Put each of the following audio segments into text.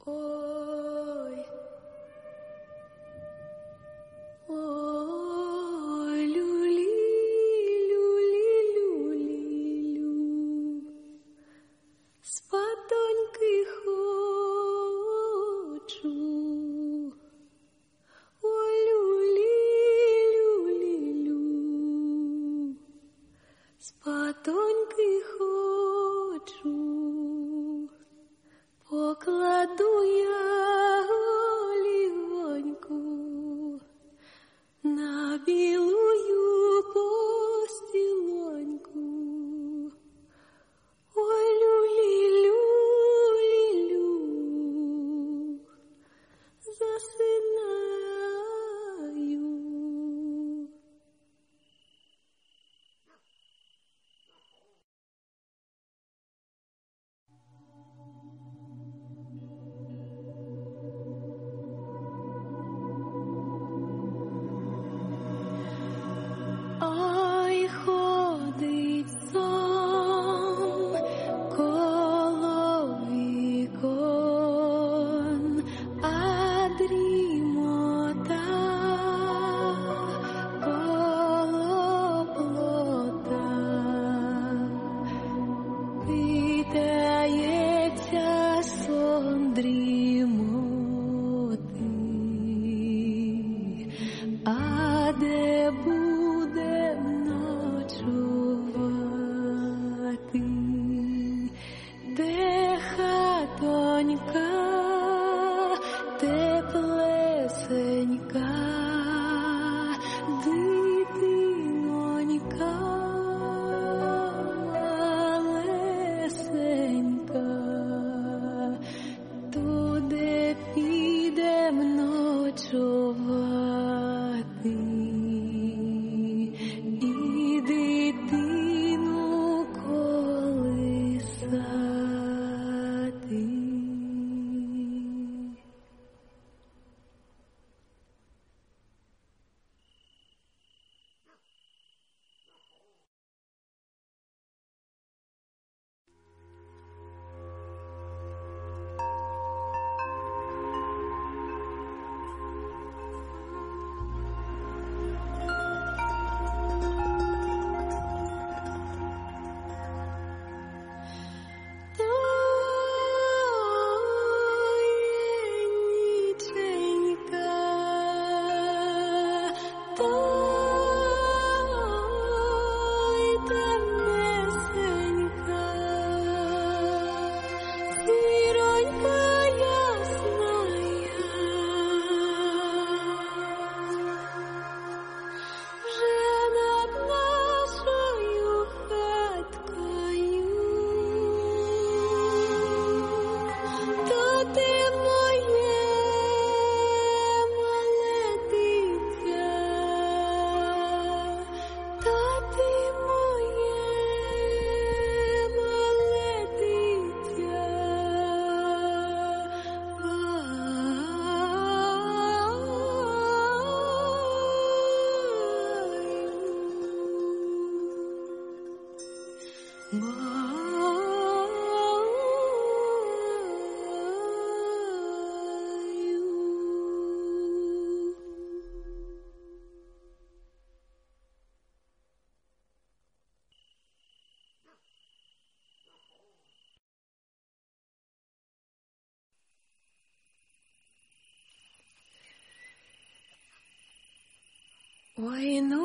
Ой, ну,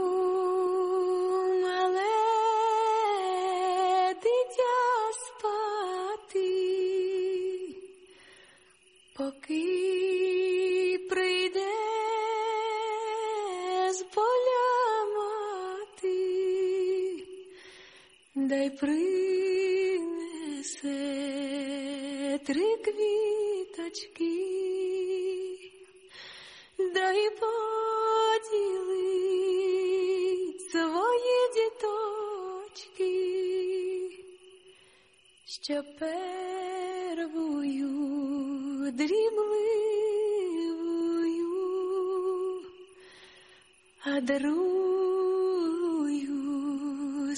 мале дитя спати, поки прийде з поля мати, дай принесе 3 квіточки, дай поділить свої діточки, що первою дрібливою, а другою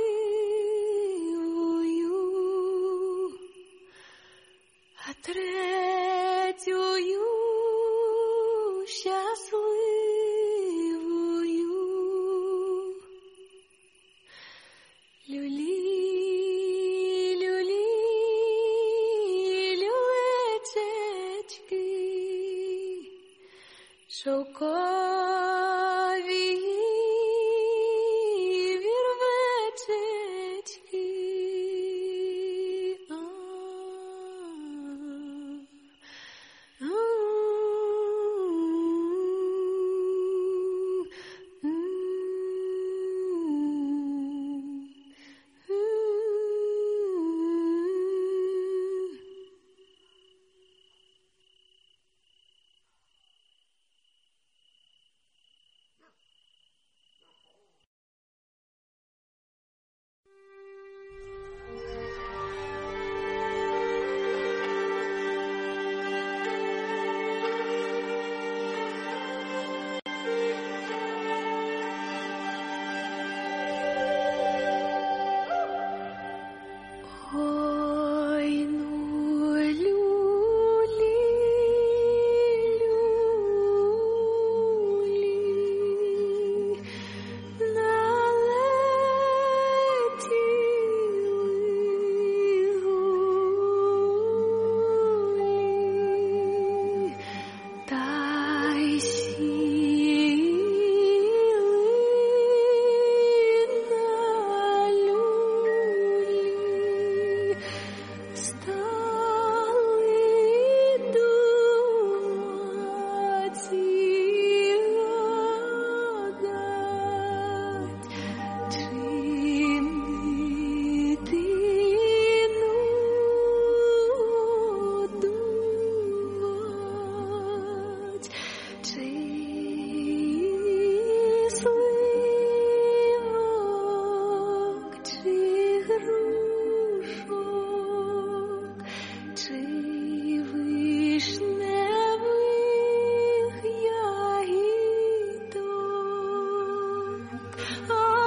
сомливою, а третю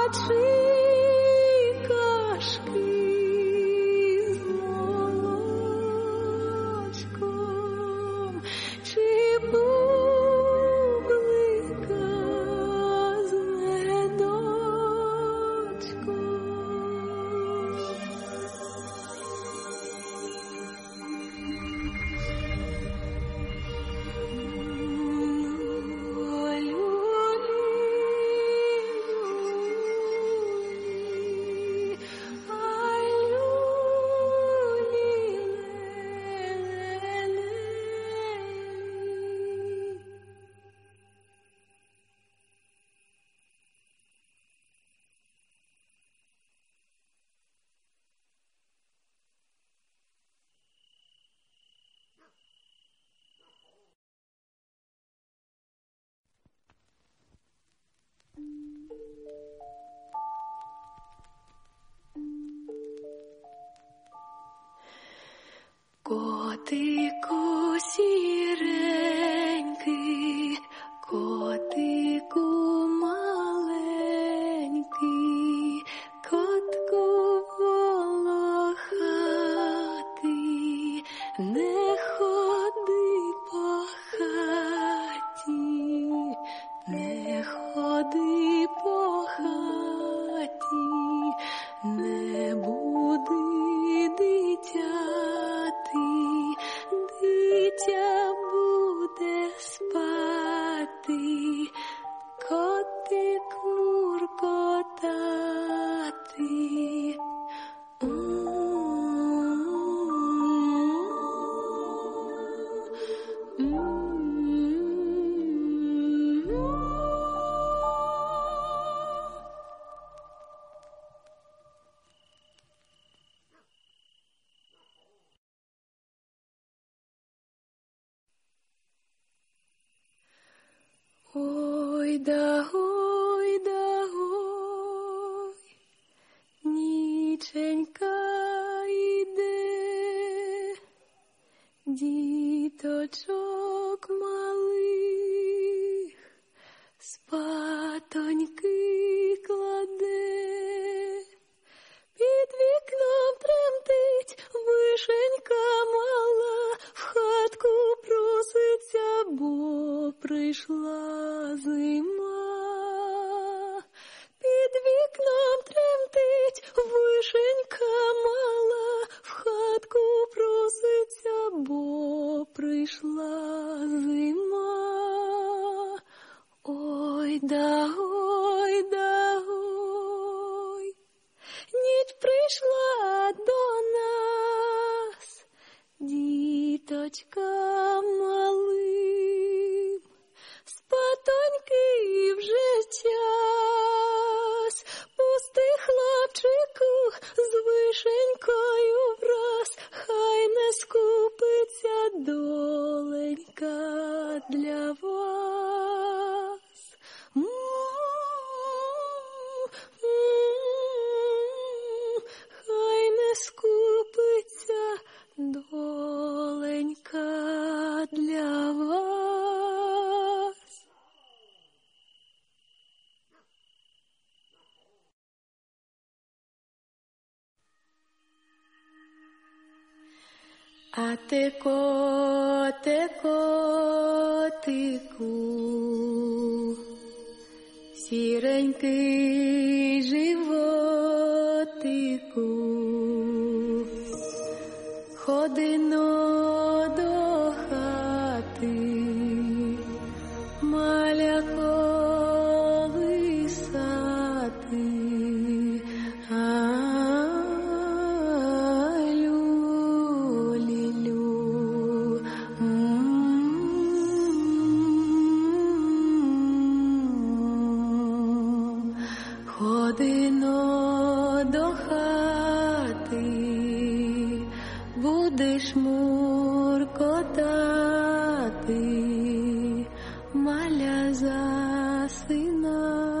Котику сіренький, котику маленький, котку волохатий, не ходи по хаті, не ходи по хаті, не буди дитяти, дитя буде спати, котик муркотати. Ой да ой, ніченька йде, діточок малих спатоньки кладе, під вікном тремтить вишенька мала, в хатку проситься, бо прийшла зима. Під вікном тремтить вишенька мала, в хатку проситься, бо прийшла зима. Ой да ой, ніч прийшла до нас, діточка малим, спатоньки вже час, пусти, хлопчику, з вишенькою враз, хай не скупиться доленька для вас. Хай не скупиться доленька для вас. А ти котику, сіренький животику, ходино до хати, маля колисати, ходино до хати, будеш муркотати, маля засинати.